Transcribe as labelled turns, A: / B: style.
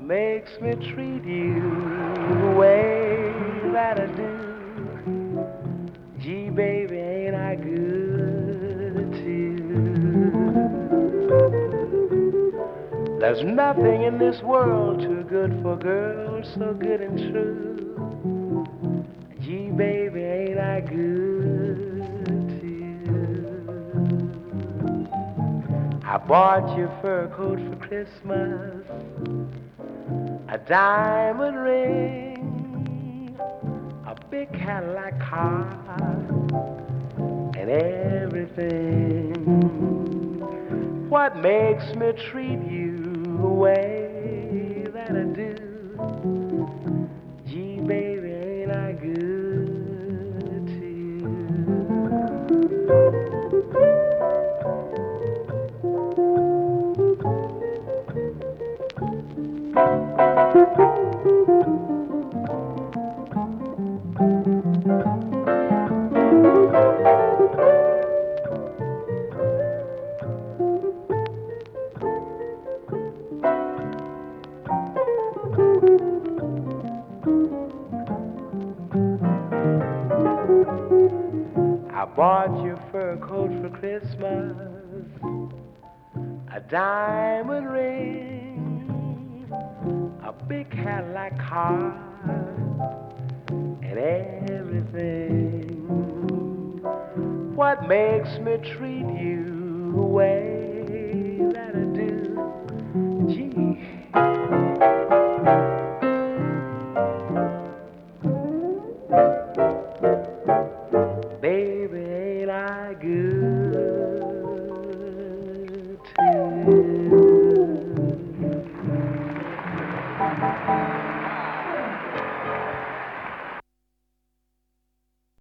A: makes me treat you the way that I do. Gee, baby, ain't I good to you? There's nothing in this world too good for girls so good and true. Gee, baby, ain't I good to you? I bought your fur coat for Christmas, a diamond ring, a big Cadillac car, and everything. What makes me treat you the way that I do? Gee, baby, ain't I good to you? I bought your fur coat for Christmas, a diamond ring, a big Cadillac car, and everything. What makes me treat you the way